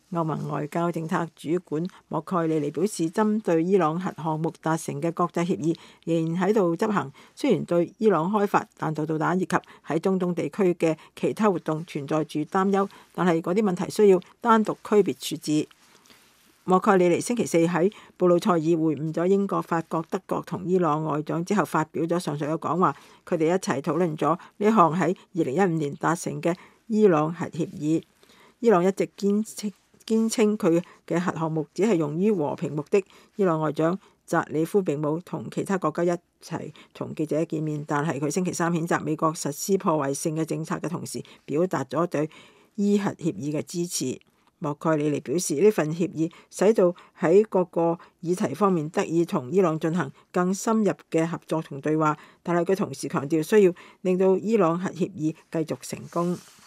歐盟外交政策主管莫蓋里尼表示，針對伊朗核項目達成嘅國際協議仍然喺度執行，雖然對伊朗開發彈道導彈以及喺中東地區嘅其他活動存在住擔憂，但係嗰啲問題需要單獨區別處置。莫蓋里尼星期四喺布魯塞爾會晤咗英國、法國、德國同伊朗外長之後，發表咗上述嘅講話。佢哋一齊討論咗呢項喺2015年達成嘅伊朗核協議。伊朗一直堅稱佢嘅核項目只係用於和平目的。伊朗外長扎里夫並冇同其他國家一齊同記者見面，但係佢星期三譴責美國實施破壞性嘅政策嘅同時，表達咗對伊核協議嘅支持。莫蓋里尼表示，呢份協議使到喺各個議題方面得以同伊朗進行更深入嘅合作同對話，但係佢同時強調需要令到伊朗核協議繼續成功。